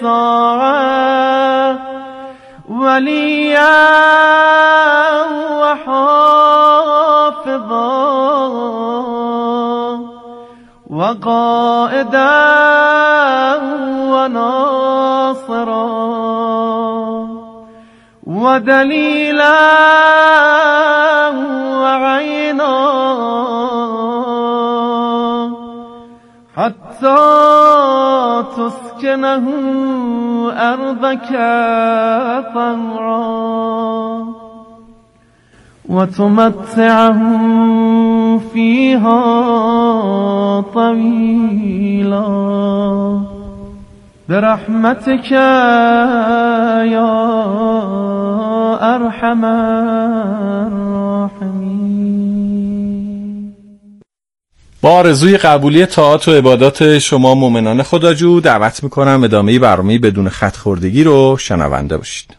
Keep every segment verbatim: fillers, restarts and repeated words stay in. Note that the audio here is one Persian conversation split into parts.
الساعة وليا وحافظا وقائدا وناصرا ودليلا وعينا حتى تسكنه أرضك طوعا وتمتعه فيها طويلا برحمتك يا أرحم الراحمين. با آرزوی قبولی طاعات و عبادات شما مؤمنان خداجو دعوت میکنم ادامه برنامه بدون خط خوردگی رو شنونده باشید.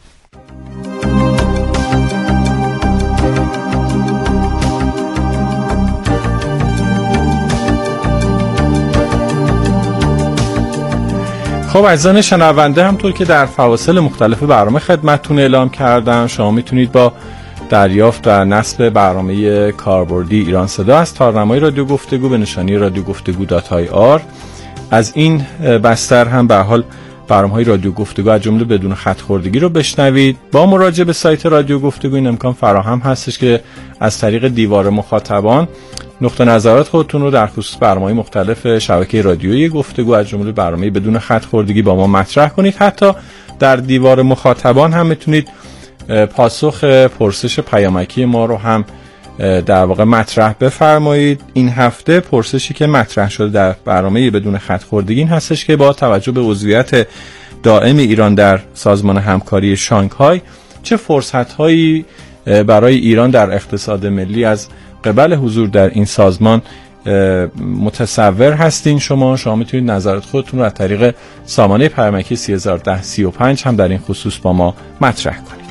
خب عزیزان شنونده، همطور که در فواصل مختلف برنامه خدمتتون اعلام کردم، شما میتونید با دریافت و نصب برنامه کاربردی ایران صدا از تارنمای رادیو گفتگو به نشانی رادیو گفتگو دات آی آر از این بستر هم به حال برنامه‌های رادیو گفتگو از جمله بدون خط خوردگی رو بشنوید. با مراجعه به سایت رادیو گفتگو این امکان فراهم هستش که از طریق دیوار مخاطبان نقطه نظرات خودتون رو در خصوص برنامه‌های مختلف شبکه رادیویی گفتگو از جمله برنامه بدون خط خوردگی با ما مطرح کنید. حتی در دیوار مخاطبان هم میتونید پاسخ پرسش پیامکی ما رو هم در واقع مطرح بفرمایید. این هفته پرسشی که مطرح شده در برنامه بدون خط خوردگی این هستش که با توجه به عضویت دائم ایران در سازمان همکاری شانگهای چه فرصت‌هایی برای ایران در اقتصاد ملی از قبل حضور در این سازمان متصور هستین؟ شما شما میتونید نظرات خودتون رو از طریق سامانه پیامکی سه هزار و ده سی و پنج هم در این خصوص با ما مطرح کنید.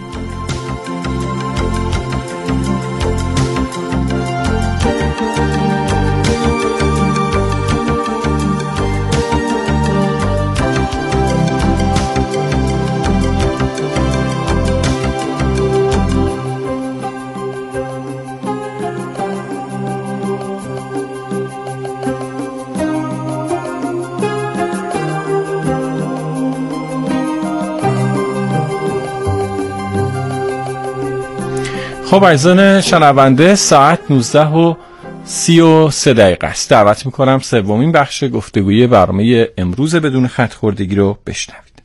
خب عزیزان شنونده، ساعت نوزده و سی و سه دقیقه است. دعوت میکنم سومین بخش گفتگوی برنامه امروز بدون خط خوردگی رو بشنوید.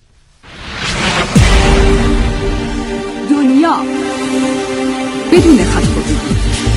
دنیا بدون خط خوردگی.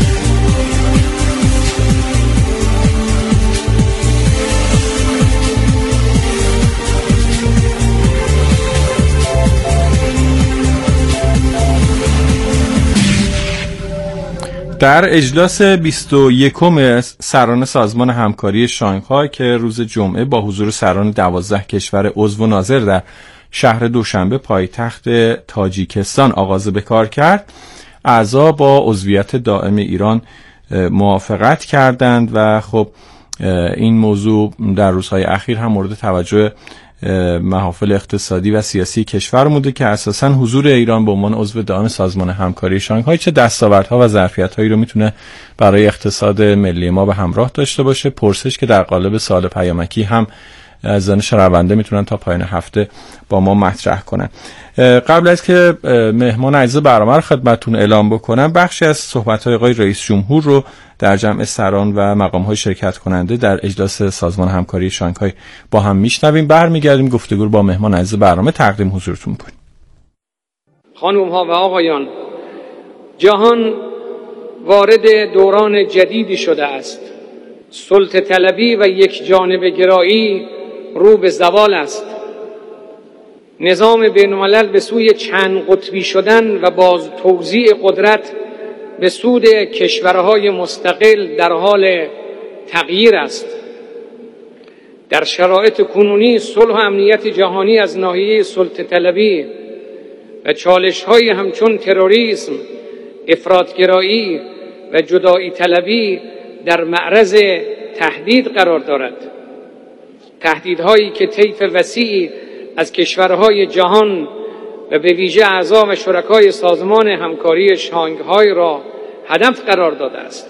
در اجلاس بیست و یکم سران سازمان همکاری شانگهای که روز جمعه با حضور سران دوازده کشور عضو و ناظر در شهر دوشنبه پایتخت تاجیکستان آغاز به کار کرد، اعضا با عضویت دائم ایران موافقت کردند و خب این موضوع در روزهای اخیر هم مورد توجه محافل اقتصادی و سیاسی کشور بوده که اساساً حضور ایران به عنوان عضو دائم سازمان همکاری شانگهای چه دستاوردها و ظرفیت‌هایی رو میتونه برای اقتصاد ملی ما به همراه داشته باشه. پرسش که در قالب سوال پیامکی هم از شنونده میتونن تا پایان هفته با ما مطرح کنن. قبل از که مهمان عزیز برنامه رو خدمتتون اعلام بکنم، بخشی از صحبت‌های آقای رئیس جمهور رو در جمع سران و مقام‌های شرکت کننده در اجلاس سازمان همکاری شانگهای با هم میشنویم. برمیگردیم گفتگو رو با مهمان عزیز برنامه تقدیم حضورتون کنیم. خانم‌ها و آقایان، جهان وارد دوران جدیدی شده است. سلطه طلبی و یک جانبه گرایی رو به زوال است. نظام بین الملل به سوی چند قطبی شدن و باز توزیع قدرت به سود کشورهای مستقل در حال تغییر است. در شرایط کنونی صلح و امنیت جهانی از ناحیه سلطه طلبی و چالش‌های همچون تروریسم، افراطگرایی و جدایی طلبی در معرض تهدید قرار دارد. تهدیدهایی که طیف وسیعی از کشورهای جهان و به ویژه اعضا و شرکای سازمان همکاری شانگهای را هدف قرار داده است.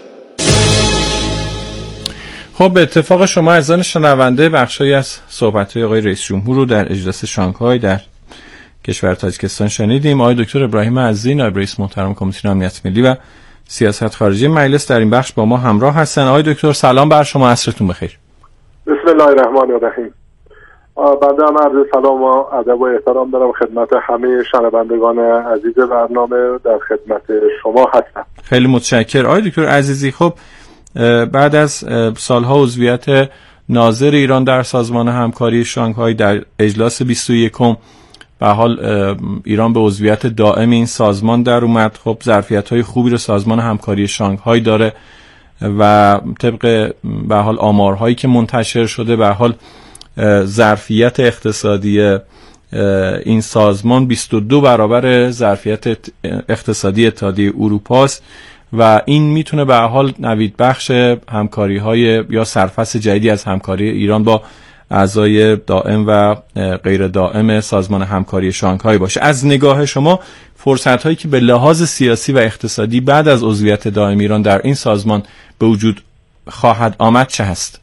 خب به اتفاق شما عزیزان شنونده بخشی از صحبت‌های آقای رئیس جمهور رو در اجلاس شانگهای در کشور تاجیکستان شنیدیم. آقای دکتر ابراهیم عزیزی نایب رئیس محترم کمیسیون امنیت ملی و سیاست خارجی مجلس در این بخش با ما همراه هستن. آقای دکتر سلام بر شما، عصرتون بخیر. بسم الله الرحمن الرحیم. بنده هم عرض سلام و ادب و احترام دارم خدمت همه شنوندگان عزیز برنامه، در خدمت شما هستم. خیلی متشکرم آقای دکتر عزیزی. خب بعد از سالها عضویت ناظر ایران در سازمان همکاری شانگهای در اجلاس بیست و یکم به حال ایران به عضویت دائم این سازمان در اومد. خب ظرفیت‌های خوبی رو سازمان همکاری شانگهای داره و طبق به حال آمارهایی که منتشر شده به حال ظرفیت اقتصادی این سازمان بیست و دو برابر ظرفیت اقتصادی اتحادیه اروپا است و این میتونه به حال نوید بخش همکاری‌های یا سرفصل جدیدی از همکاری ایران با اعضای دائم و غیر دائم سازمان همکاری شانگهای باشه. از نگاه شما فرصت‌هایی که به لحاظ سیاسی و اقتصادی بعد از عضویت دائم ایران در این سازمان به وجود خواهد آمد چه هست؟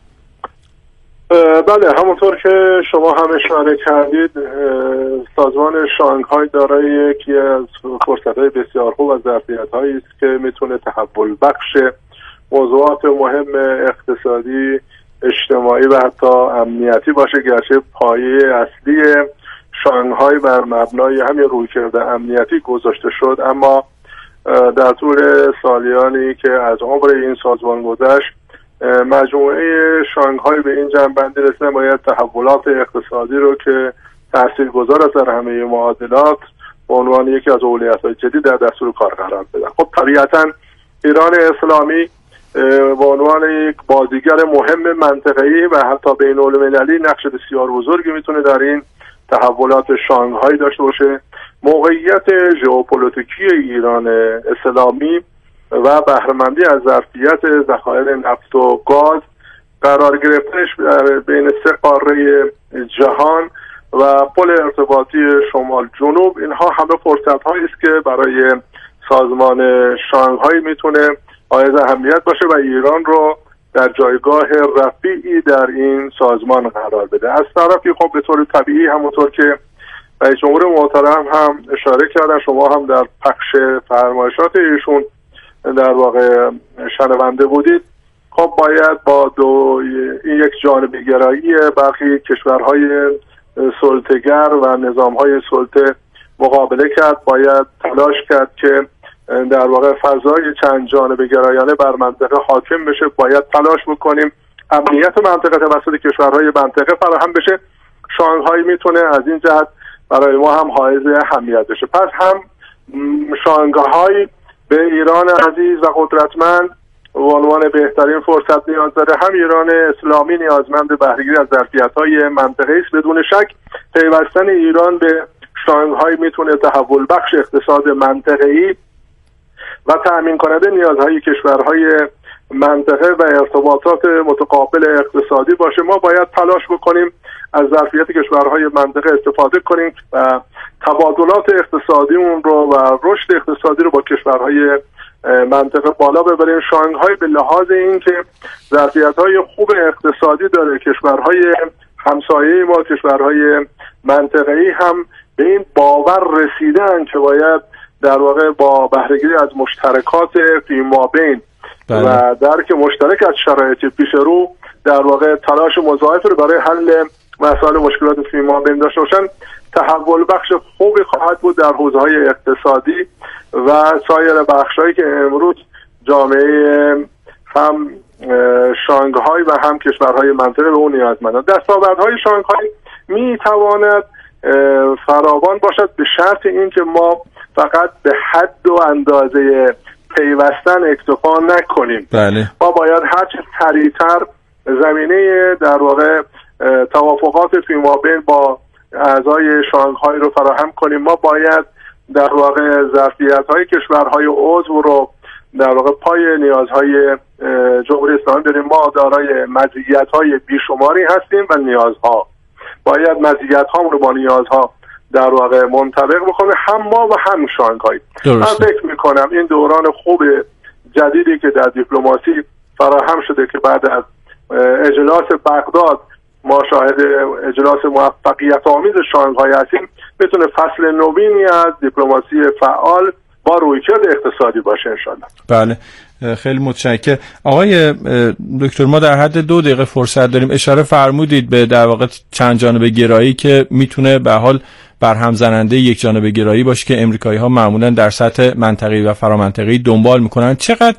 بله، همونطور که شما هم اشاره کردید سازمان شانگهای دارای یکی از فرصت‌های بسیار خوب و ظرفیت‌هایی است که میتونه تحول بخش موضوعات مهم اقتصادی، اجتماعی و حتی امنیتی باشه، گرچه پایه اصلی شانگهای بر مبنای همین رویکرد امنیتی گذاشته شد، اما در طول سالیانی که از عمر این سازمان گذشت مجموعه شانگهای به این جنبندی رسیدن باید تحولات اقتصادی رو که تاثیرگذار است در همه معادلات به عنوان یکی از اولویت‌های جدید در دستور کار قرار بدن. خب طبیعتاً ایران اسلامی به عنوان یک بازیگر مهم منطقه‌ای و حتی بین‌المللی نقش بسیار بزرگی میتونه در این تحولات شانگهای داشته باشه. موقعیت ژئوپلیتیکی ایران اسلامی و بهره‌مندی از ظرفیت ذخایر نفت و گاز، قرار گرفتنش بین سه قاره جهان و پل ارتباطی شمال جنوب، اینها همه فرصت‌هایی است که برای سازمان شانگهای میتونه حائز اهمیت باشه و ایران رو در جایگاه رفیعی در این سازمان قرار بده. از طرفی خب به طور طبیعی همونطور که رئیس جمهور محترم هم اشاره کردن، شما هم در پخش فرمایشات ایشون در واقع شنونده بودید، خب باید با دو این یک جانبه گرایی برخی کشورهای سلطه‌گر و نظامهای سلطه مقابله کرد، باید تلاش کرد که در واقع فضای چند جانبه گرایانه بر منطقه حاکم بشه، باید تلاش بکنیم امنیت منطقه توسط کشورهای منطقه فراهم بشه. شانگهای میتونه از این جهت برای ما هم حائز اهمیت بشه. پس هم شانگهای به ایران عزیز و قدرتمند به عنوان بهترین فرصت نیاز داره، هم ایران اسلامی نیازمند بهره‌گیری از ظرفیت‌های منطقه‌ای است. بدون شک پیوستن ایران به شانگهای میتونه تحول بخش اقتصاد منطقه‌ای و تأمین کننده نیازهای کشورهای منطقه و ارتباطات متقابل اقتصادی باشه. ما باید تلاش بکنیم از ظرفیت کشورهای منطقه استفاده کنیم و تبادلات اقتصادیمون رو و رشد اقتصادی رو با کشورهای منطقه بالا ببریم. شانگهای به لحاظ اینکه ظرفیت‌های خوب اقتصادی داره، کشورهای همسایه ما، کشورهای منطقه‌ای هم به این باور رسیدن که باید در واقع با بهره‌گیری از مشترکات فیمابین و درک مشترک از شرایط پیش رو در واقع تلاش مضاعف رو برای حل مسائل مشکلات فیمابین داشته باشن، تحول بخش خوبی خواهد بود در حوزه‌های اقتصادی و سایر بخش‌هایی که امروز جامعه هم شانگهای و هم کشورهای منطقه به اون نیازمندند. دستاوردهای شانگهای می‌تواند فراوان باشد به شرط اینکه ما فقط به حد و اندازه پیوستن اکتفا نکنیم. بله. ما باید هرچه سریعتر زمینه در واقع توافقات فیمابین با اعضای شانگهای رو فراهم کنیم. ما باید در واقع ظرفیت‌های کشورهای عضو رو در واقع پای نیازهای جمهوری اسلامی بریم. ما دارای مزیت‌های بیشماری هستیم و نیازها باید مزیت‌هامون رو با نیازها در واقع منطبق بکنه، هم ما و هم شانگهای. من فکر میکنم این دوران خوب جدیدی که در دیپلماسی فراهم شده که بعد از اجلاس بغداد ما شاهد اجلاس موفقیت آمیز شانگهای هستیم، میتونه فصل نوینی از دیپلماسی فعال با رویکرد اقتصادی باشه انشالله. بله خیلی متشکرم آقای دکتر. ما در حد دو دقیقه فرصت داریم. اشاره فرمودید به در واقع چند جانبه گرایی که میتونه به حال برهم زننده یک جانبه گرایی باشه که امریکایی ها معمولا در سطح منطقه‌ای و فرامنطقه‌ای دنبال میکنن. چقدر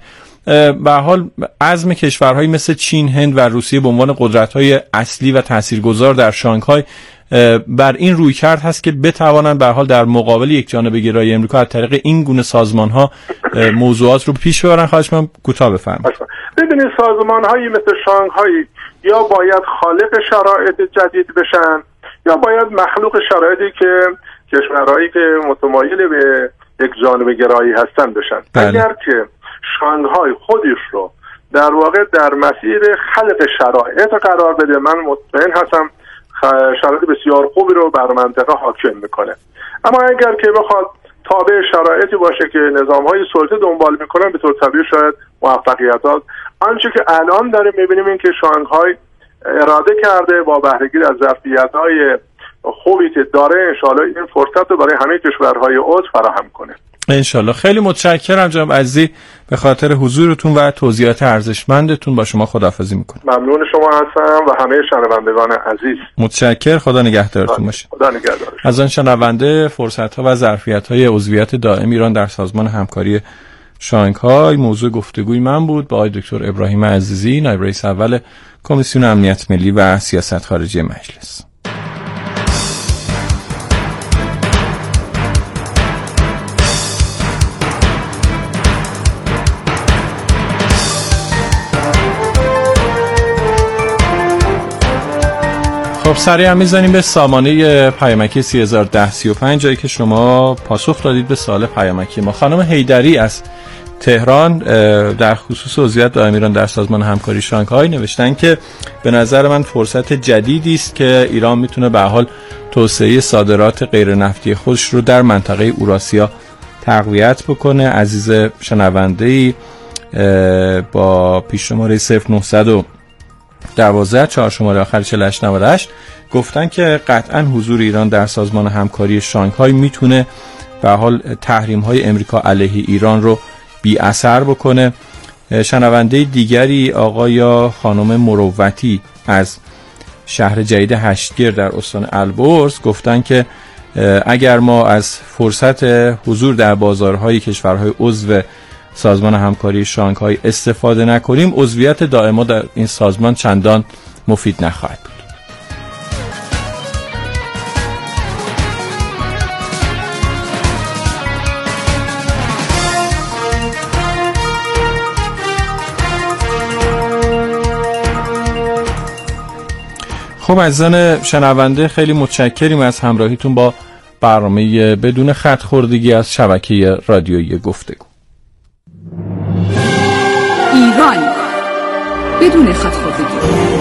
به حال عزم کشورهایی مثل چین، هند و روسیه به عنوان قدرت‌های اصلی و تاثیرگذار در شانگهای بر این روی کرد هست که بتوانند به حال در مقابل یک جانبه گرایی امریکا از طریق این گونه سازمان‌ها موضوعات رو پیش ببرن؟ خواهش می‌کنم کوتاه بفرمایید. ببینید سازمان‌هایی مثل شانگهای یا باید خالق شرایط جدید بشن یا باید مخلوق شرایطی که کشورهایی که متمایل به یک جانبه گرایی هستن بشن. بله. اگر که شانگهای خودش رو در واقع در مسیر خلق شرایط قرار بده، من مطمئن هستم شرایط بسیار خوبی رو بر منطقه حاکم میکنه. اما اگر که بخواد تابع شرایطی باشه که نظام‌های سلطه دنبال میکنن، به طور طبیعی شاید موفقیتات آنچه که الان داریم میبینیم این که شانگهای اراده کرده با بهره‌گیری از ظرفیت‌های خوبی که داره انشالله این فرصت رو برای همه کشورهای عضو فراهم کنه انشالله. خیلی متشکرم جناب عزیزی به خاطر حضورتون و توضیحات ارزشمندتون. با شما خداحافظی میکنم. ممنون شما هستم و همه شنوندگان عزیز. متشکر. خدا نگهدارتون باشه. خدا نگهدار. از آن شنونده فرصت‌ها و ظرفیت‌های عضویت دائم ایران در سازمان همکاری شانگهای موضوع گفتگوی من بود با آقای دکتر ابراهیم عزیزی، نایب رئیس اول کمیسیون امنیت ملی و سیاست خارجی مجلس. خب سریع میزنیم به سامانه پیامکی سه هزار و ده سی و پنج جایی که شما پاسخ دادید به سوال پیامکی ما. خانم حیدری از تهران در خصوص عضویت دائم ایران در سازمان همکاری شانگهای نوشتن که به نظر من فرصت جدیدی است که ایران میتونه به حال توسعه صادرات غیر نفتی خودش رو در منطقه اوراسیا تقویت بکنه. عزیز شنونده‌ای با پیش شماره صفر نهصد و دوازده چهار شماره آخر چهل و هشت نود و هشت گفتن که قطعا حضور ایران در سازمان همکاری شانگهای میتونه به حال تحریم های امریکا علیه ایران رو بی اثر بکنه. شنونده دیگری آقای یا خانم مروتی از شهر جدید هشتگیر در استان البرز گفتن که اگر ما از فرصت حضور در بازارهای کشورهای عضو سازمان همکاری شانگهای استفاده نکنیم، عضویت دائما در این سازمان چندان مفید نخواهد بود. خب عزیزان شنونده خیلی متشکریم از همراهیتون با برنامه بدون خط خوردگی از شبکه رادیویی گفتگو. ایران بدون خط خوردگی.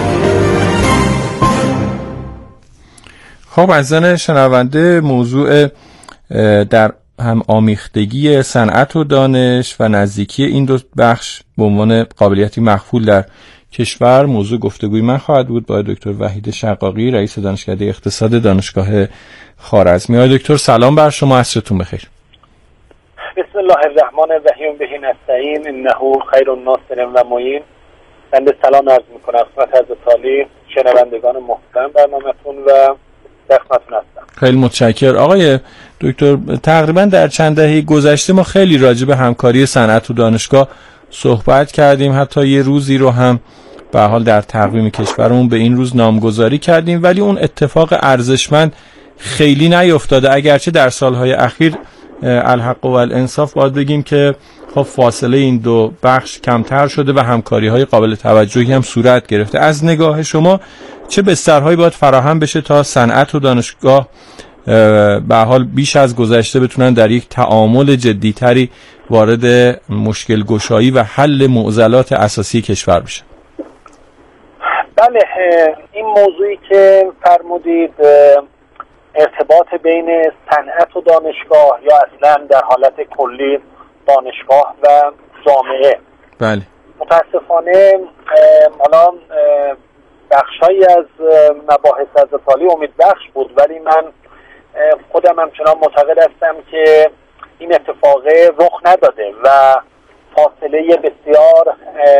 خب عزیزان شنونده موضوع در هم آمیختگی صنعت و دانش و نزدیکی این دو بخش به عنوان قابلیتی مخفول در کشور موضوع گفتگوی من خواهد بود با دکتر وحید شقاقی رئیس دانشکده اقتصاد دانشگاه خوارزمی. آقای دکتر سلام بر شما، عصرتون بخیر. بسم الله الرحمن الرحیم، به نستعین انه خیر الناصر و معین. بنده سلام عرض میکنم خدمت حضرت عالی، شنوندگان محترم برنامه‌تون و در خدمتتون هستم. خیلی متشکرم آقای دکتر. تقریبا در چند دهه گذشته ما خیلی راجع به همکاری صنعت و دانشگاه صحبت کردیم، حتی یه روزی رو هم به حال در تقویم کشورمون به این روز نامگذاری کردیم، ولی اون اتفاق ارزشمند خیلی نیفتاده. اگرچه در سالهای اخیر الحق و الانصاف باید بگیم که خب فاصله این دو بخش کمتر شده و همکاری‌های قابل توجهی هم صورت گرفته. از نگاه شما چه بسترهایی باید فراهم بشه تا صنعت و دانشگاه به حال بیش از گذشته بتونن در یک تعامل جدیتری وارد مشکل گشایی و حل معضلات اساسی کشور بشن. بله، این موضوعی که فرمودید ارتباط بین صنعت و دانشگاه یا اصلا در حالت کلی دانشگاه و جامعه. بله. متاسفانه حالا بخشایی از مباحث حضرت عالی امید بخش بود، ولی من خودم همچنان معتقد هستم که این اتفاق رخ نداده و فاصله بسیار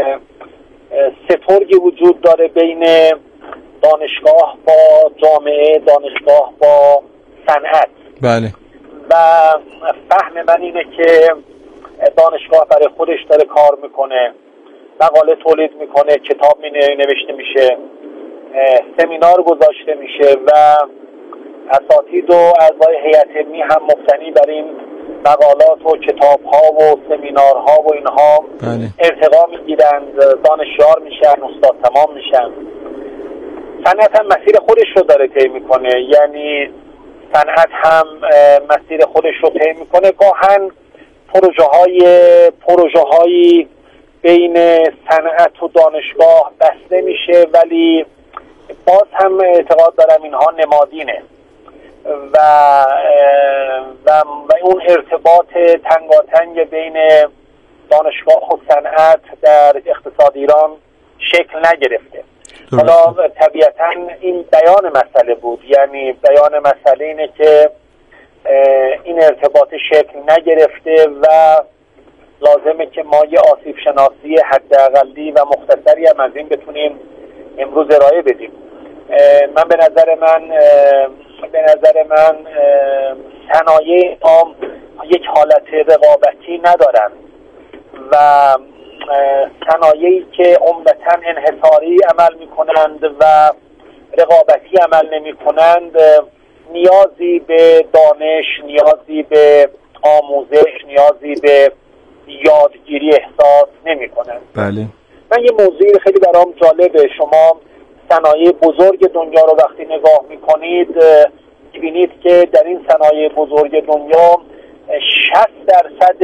سترگی وجود داره بین دانشگاه با جامعه، دانشگاه با صنعت. بله. و فهم من اینه که دانشگاه برای خودش داره کار میکنه، مقاله تولید میکنه، کتاب می نوشته میشه، سمینار گذاشته میشه و اساتید و اعضای هیئت علمی هم مبتنی بر این مقالات و کتاب ها و سمینارها و اینها بله. ارتقا میگیرند، دانشیار میشن، استاد تمام میشن. صنعت هم مسیر خودش رو داره طی میکنه، یعنی صنعت هم مسیر خودش رو طی میکنه. گاهن پروژه های پروژه هایی بین صنعت و دانشگاه بسته میشه، ولی باز هم اعتقاد دارم اینها نمادینه و و, و اون ارتباط تنگاتنگ بین دانشگاه و صنعت در اقتصاد ایران شکل نگرفته. حالا طبیعتا این بیان مسئله بود، یعنی بیان مسئله اینه که این ارتباط شکل نگرفته و لازمه که ما یه آسیب شناسی حداقلی و مختصری هم از این بتونیم امروز ارائه بدیم. من به نظر من به نظر من صنایع عام یک حالت رقابتی ندارن و صنایعی که عمدتاً انحصاری عمل میکنند و رقابتی عمل نمی کنند نیازی به دانش، نیازی به آموزش، نیازی به یادگیری احساس نمی کنند. بله. من یه موضوعی خیلی برام جالبه. شما صنایع بزرگ دنیا رو وقتی نگاه میکنید میبینید که در این صنایع بزرگ دنیا شصت درصد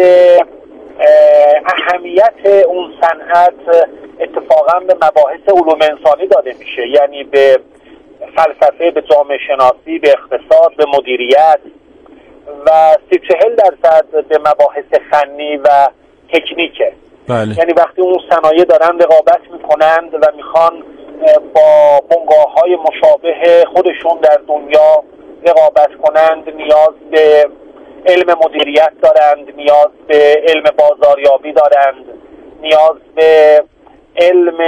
اهمیت اون صنعت اتفاقا به مباحث علوم انسانی داده میشه، یعنی به فلسفه، به جامعه شناسی، به اقتصاد، به مدیریت و سی چهل درصد به مباحث فنی و تکنیکه. بله. یعنی وقتی اون صنایع دارن رقابت میکنند و میخوان با بنگاه‌های مشابه خودشون در دنیا رقابت کنند، نیاز به علم مدیریت دارند، نیاز به علم بازاریابی دارند، نیاز به علم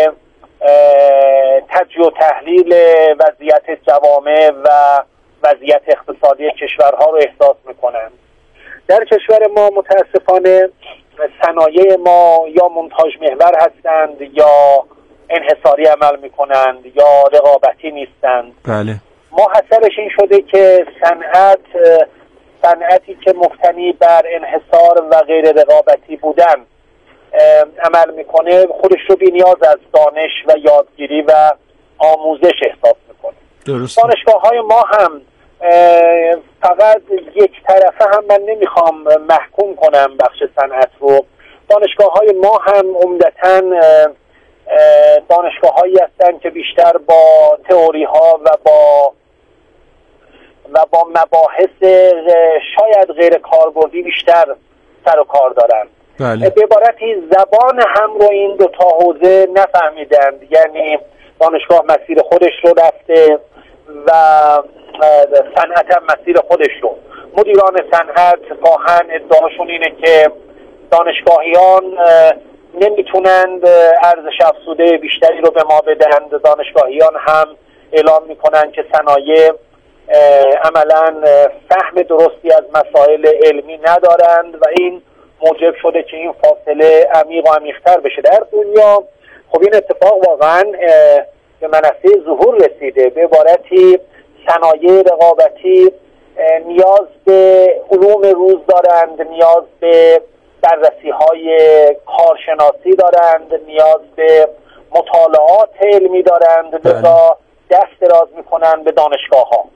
تجزیه و تحلیل وضعیت جوامع و وضعیت اقتصادی کشورها رو احساس میکنند. در کشور ما متاسفانه صنایع ما یا مونتاژ محور هستند یا انحصاری عمل میکنند یا رقابتی نیستند. بله. ما اثرش این شده که صنعت صنعتی که مبتنی بر انحصار و غیر رقابتی بودن عمل میکنه خودش رو بی نیاز از دانش و یادگیری و آموزش احساس میکنه. درسته. دانشگاه های ما هم فقط یک طرفه هم من نمیخوام محکوم کنم بخش صنعت رو. دانشگاه های ما هم عمدتاً دانشگاه هایی هستن که بیشتر با تئوری ها و با و با مباحث شاید غیر کاربردی بیشتر سر و کار دارن. بله. به عبارتی زبان هم رو این دو تا حوزه نفهمیدند، یعنی دانشگاه مسیر خودش رو رفته و صنعت هم مسیر خودش رو. مدیران صنعت گاهن ادعاشون اینه که دانشگاهیان نمیتونند ارزش افزوده بیشتری رو به ما بدهند. دانشگاهیان هم اعلام میکنند که صنایع عملا فهم درستی از مسائل علمی ندارند و این موجب شده که این فاصله عمیق و عمیق‌تر بشه در دنیا. خب این اتفاق واقعا به منصه ظهور رسیده. به عبارتی صنایع رقابتی نیاز به علوم روز دارند، نیاز به بررسی های کارشناسی دارند، نیاز به مطالعات علمی دارند، لذا دست دراز میکنند به دانشگاه ها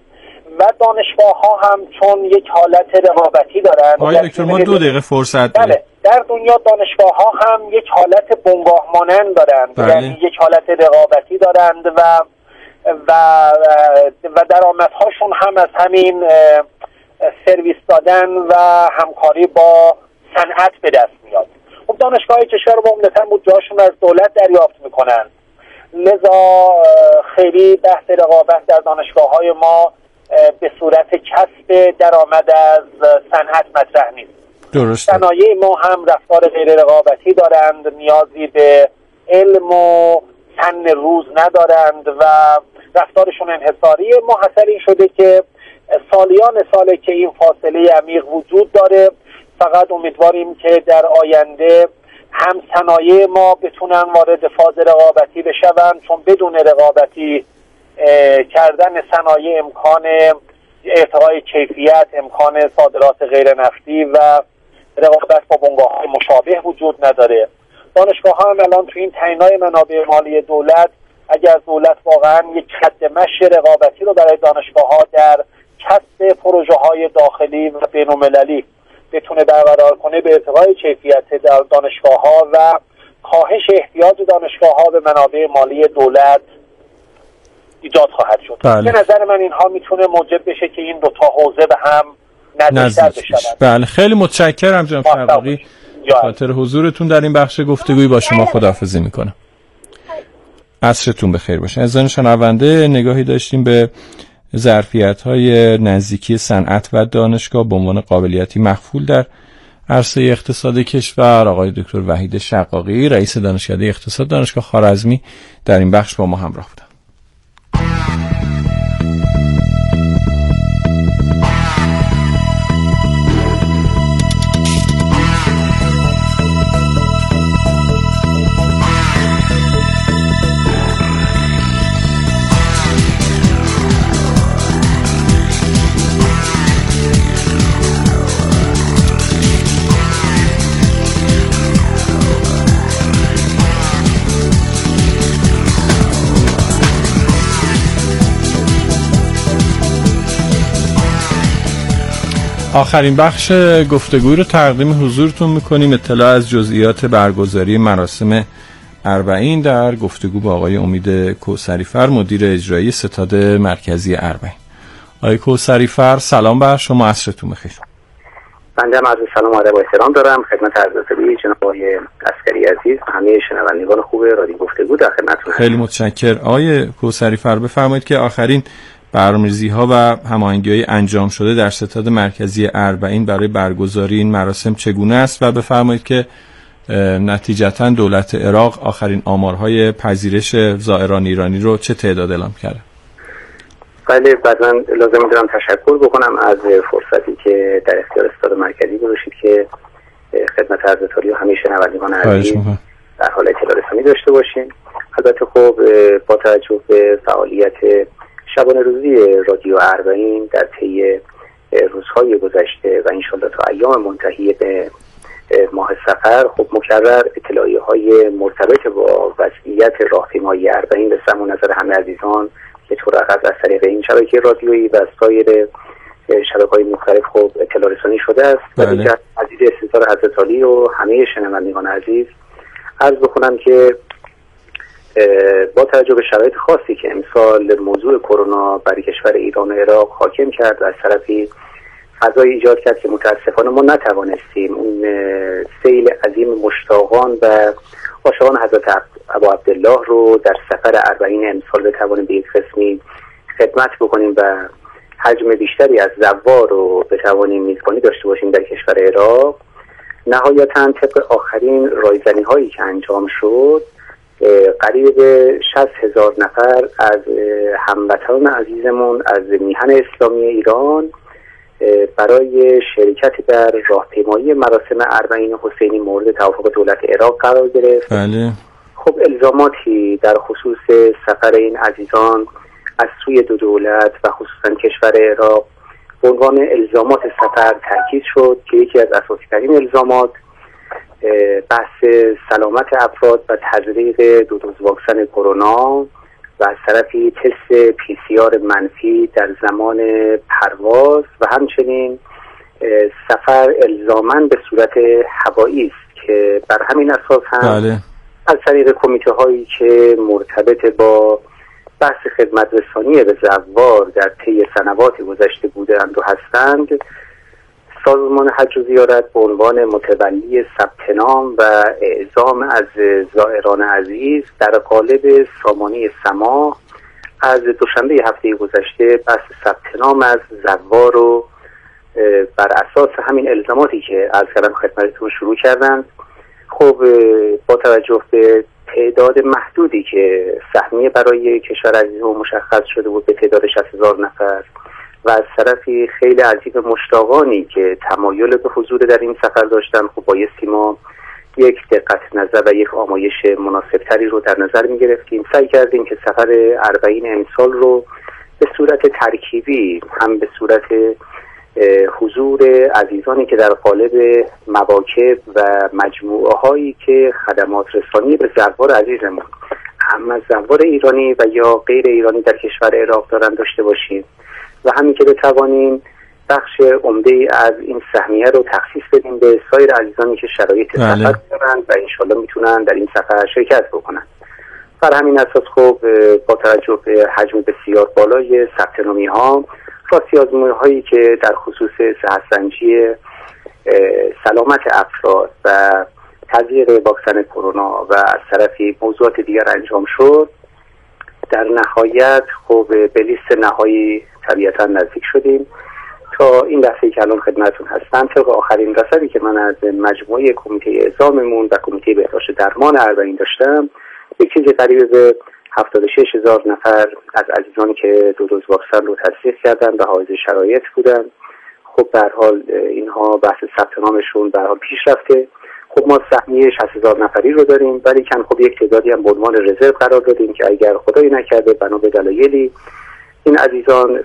و دانشگاه ها هم چون یک حالت رقابتی دارن. آقای دکتر ما دو دقیقه فرصت داریم. بله، در دنیا دانشگاه ها هم یک حالت بنگاه مانند دارند، یعنی یک حالت رقابتی دارند و و و درآمدهاشون هم از همین سرویس دادن و همکاری با صنعت به دست میاد. خب دانشگاه های کشور رو عمدتاً بودجه‌هاشون از دولت دریافت میکنن، لذا خیلی بحث رقابت در دانشگاه های ما به صورت کسب درآمد از صنعت مطرح نیست. درسته. صنایع ما هم رفتار غیر رقابتی دارند، نیازی به علم و فن روز ندارند و رفتارشون انحصاری. محصل این شده که سالیان ساله که این فاصله عمیق وجود داره. فقط امیدواریم که در آینده هم صنایع ما بتونن وارد فاز رقابتی بشون، چون بدون رقابتی کردن صنایع امکان ارتقای کیفیت، امکان صادرات غیر نفتی و رقابت با بنگاه‌های مشابه وجود نداره. دانشگاه ها هم الان تو این تعیین‌های منابع مالی دولت، اگر دولت واقعا یک خط مشی رقابتی رو برای دانشگاه ها در کسب پروژه های داخلی و بین‌المللی بتونه برقرار کنه، به ارتقای کیفیت در دانشگاه ها و کاهش احتیاج دانشگاه ها به منابع مالی دولت ایجاد خواهد شد. بله. به نظر من اینها میتونه موجب بشه که این دو تا حوزه به هم نزدیک‌تر بشن. بله، خیلی متشکرم جناب شرقاقی خاطر حضورتون در این بخش گفتگویی. با شما خداحافظی میکنم. عصرتون بخیر باشه. عزیزان شنونده، نگاهی داشتیم به ظرفیت‌های نزدیکی صنعت و دانشگاه به عنوان قابلیتی مخفول در عرصه اقتصاد کشور. آقای دکتر وحید شقاقی، رئیس دانشکده اقتصاد دانشگاه خوارزمی، در این بخش با ما همراه بودند. آخرین بخش گفتگوی رو تقدیم حضورتون میکنیم. اطلاع از جزئیات برگزاری مراسم اربعین در گفتگو با آقای امید کوثری‌فر، مدیر اجرایی ستاد مرکزی اربعین. آقای کوثری‌فر، سلام بر شما، عصرتون بخیر. بنده هم عرض سلام و ادب و احترام دارم خدمت حضرت علی جناب آقای عسکری عزیز، همه شنوندگان خوب رادیو گفتگو در خدمتتون. خیلی متشکرم. آقای کوثری‌فر، بفرمایید که آخرین برنامه‌ریزی‌ها و هماهنگی‌های انجام شده در ستاد مرکزی اربعین برای برگزاری این مراسم چگونه است و بفرمایید که نتیجتاً دولت عراق آخرین آمارهای پذیرش زائران ایرانی رو چه تعداد اعلام کرده؟ بله، بعداً لازم می‌دونم تشکر بکنم از فرصتی که در اختیار ستاد مرکزی گذاشتید که خدمت حضرت علی و همه شنوندگان عزیز در حال اطلاع رسانی داشته باشیم. البته خب با توجه به فعالیت شبانه روزی رادیو اربعین در طی روزهای گذشته و انشالله تا ایام منتهی به ماه صفر، خب مکرر اطلاعیه های مرتبط با وضعیت راهپیمایی اربعین به سمع و نظر همه عزیزان که طرق از طریق این شبکه رادیویی و سایر شبکه‌های مختلف خب اطلاع رسانی شده است. و دیگر عزیز استثار حضرت علی و همه شنوندگان عزیز عرض بکنم که با توجه به شرایط خاصی که امسال موضوع کرونا برای کشور ایران و عراق حاکم کرد و از طرفی فضای ایجاد کرد که متاسفانه ما نتوانستیم اون سیل عظیم مشتاقان و عاشقان حضرت ابا عبدالله رو در سفر اربعین امسال بتوانیم به یک قسمی خدمت بکنیم و حجم بیشتری از زوار رو بتوانیم میزبانی داشته باشیم در کشور عراق. نهایتاً طبق آخرین رایزنی هایی که انجام شد، قریب به شصت هزار نفر از هموطنان عزیزمون از میهن اسلامی ایران برای شرکت در راهپیمایی مراسم اربعین حسینی مورد توافق دولت عراق قرار گرفت. بله. خب الزاماتی در خصوص سفر این عزیزان از سوی دو دولت و خصوصا کشور عراق به عنوان الزامات سفر تاکید شد که یکی از اساسی ترین الزامات بحث سلامت افراد و تزریق دو دوز واکسن کرونا و از طرفی تست پی سی آر منفی در زمان پرواز و همچنین سفر الزاماً به صورت هوایی است که بر همین اساس هم بله. از طریق کمیته هایی که مرتبط با بحث خدمت رسانی به زوار در طی سنوات گذشته بودند و هستند، سازمان حج و زیارت به عنوان متولی ثبت نام و اعزام از زائران عزیز در قالب سامانه سما از دوشنبه هفته گذشته بحث ثبت نام از زوار رو بر اساس همین الزاماتی که از کردم خدمتتون شروع کردند. خب با توجه به تعداد محدودی که سهمیه برای کشور عزیز مشخص شده بود به تعداد شصت هزار نفر و از طرفی خیلی عزیز مشتاقانی که تمایل به حضور در این سفر داشتن، خب بایستی ما یک دقت نظر و یک آمایش مناسبتری رو در نظر می گرفتیم. سعی کردیم که سفر اربعین امسال رو به صورت ترکیبی هم به صورت حضور عزیزانی که در قالب مواکب و مجموعه هایی که خدمات رسانی به زوار عزیزمون هم از زوار ایرانی و یا غیر ایرانی در کشور عراق دارن داشته باشیم و همین که بتوانیم بخش عمده از این سهمیه رو تخصیص بدیم به سایر عزیزانی که شرایط بله. سفر دارن و انشالله میتونن در این سفر شرکت بکنن. بر همین اساس خب با توجه به حجم بسیار بالای ثبت نامی ها، راستی آزمون هایی که در خصوص صحت‌سنجی سلامت افراد و تزریق واکسن کرونا و از طرفی موضوعات دیگر انجام شد، در نهایت خب به لیست نهایی طبیعتا نزدیک شدیم. تا این دفعه که الان خدمتتون هستم، طبق آخرین رصدی که من از مجموعه کمیته اعزاممون و کمیته بهداشت درمان اربعین داشتم، یک چیزی قریب به هفتاد و شش هزار نفر از عزیزانی که دو دوز واکسن رو تزریق کردن و حائز شرایط بودن. خب به هر حال اینها بحث ثبت نامشون به هر حال پیش رفته. خب ما سهمیه شصت هزار نفری رو داریم، ولی کن خب یک تعدادی هم به عنوان رزرو قرار دادیم که اگر خدایی نکرده بنا به دلایلی این عزیزان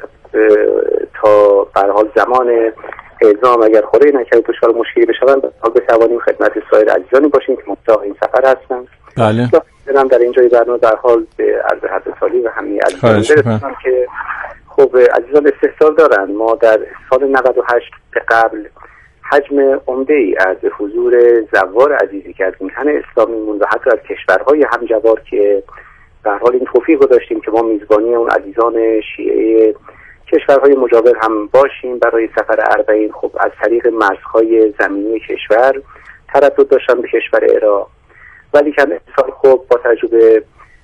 تا به هر حال زمان اعزام اگر خدایی نکرده دچار مشکلی بشن، تا بتوانیم خدمت سایر عزیزانی باشیم که مشتاق این سفر هستن. بله. من در اینجای برنامه در حال به عرض حد سالی و همین عزیزان برسونم که خب عزیزان استحضار دارن. ما در سال نود و هشت به قبل حجم عمده ای از حضور زوار عزیزی که از میهن اسلامیمون و حتی از کشورهای همجوار که به هر حال این توفیق رو داشتیم که ما میزبانی اون عزیزان شیعه کشورهای مجاور هم باشیم برای سفر اربعین، خب از طریق مرزهای زمینی کشور تردد داشتن به کشور عراق. ولی که امسال خب با تجربه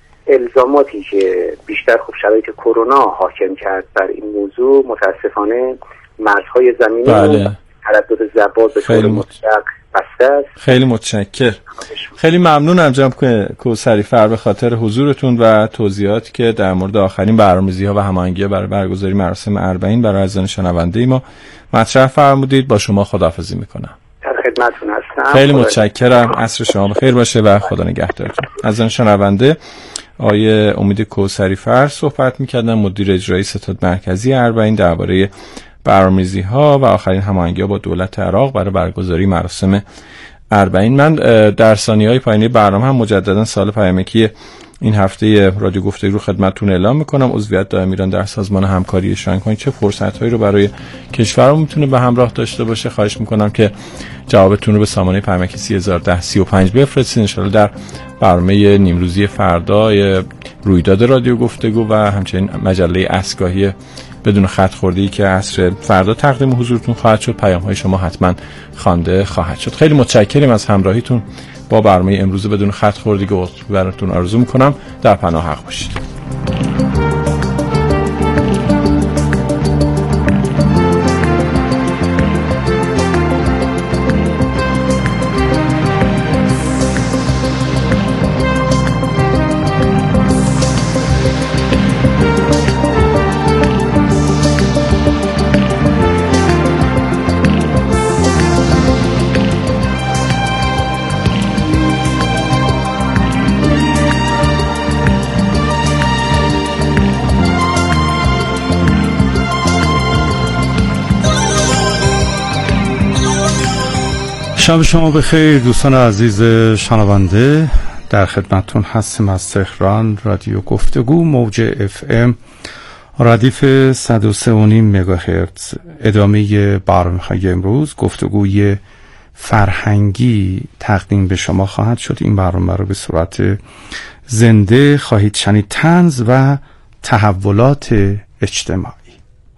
الزاماتی که بیشتر خب شرایط کرونا حاکم کرد بر این موضوع، متاسفانه مرزهای زمینی بله. تردد زوار به طور مطلق بسته است. خیلی متشکرم. خیلی ممنونم جناب کوثری فر به خاطر حضورتون و توضیحاتی که در مورد آخرین برنامه‌ریزی‌ها و هماهنگی‌ها برای برگزاری مراسم اربعین برای عزیزان شنونده ما مطرح فرمودید. با شما خداحافظی می‌کنم. در خدمتتون هستم. خیلی متشکرم. عصر شما بخیر باشه و خدا نگهدارتون. عزیزان شنونده، آقای امید کوثری فر صحبت می‌کردن، مدیر اجرایی ستاد مرکزی اربعین، درباره برنامه‌ریزی‌ها و آخرین هماهنگی‌ها با دولت عراق برای برگزاری مراسم اربعین. من در ثانیه‌های پایانی برنامه هم مجددا سال پیامکی این هفته رادیو گفتگو خدمتتون اعلام می‌کنم. عضویت دائم ایران در سازمان همکاری شانگهای چه فرصت‌هایی رو برای کشورمون می‌تونه به همراه داشته باشه. خواهش می‌کنم که جوابتون رو به سامانه پیامکی سه هزار و ده سی و پنج بفرستید. ان شاءالله در برنامه نیمروزی فردا رویداد رادیو گفتگو و همچنین مجله اسکاهی بدون خط خورده‌ای که عصر فردا تقدیم حضورتون خواهد شد، پیام‌های شما حتما خوانده خواهد شد. خیلی متشکرم از همراهیتون با برنامه امروز بدون خط خوردگی که براتون آرزو می‌کنم در پناه حق باشید. شب شما بخیر دوستان عزیز شنونده. در خدمتتون هستیم از تهران. رادیو گفتگو موج اف ام ردیف صد و سه و نیم مگاهرتز. ادامه برنامه‌های امروز گفتگوی فرهنگی تقدیم به شما خواهد شد. این برنامه رو به صورت زنده خواهید شنید. طنز و تحولات اجتماعی.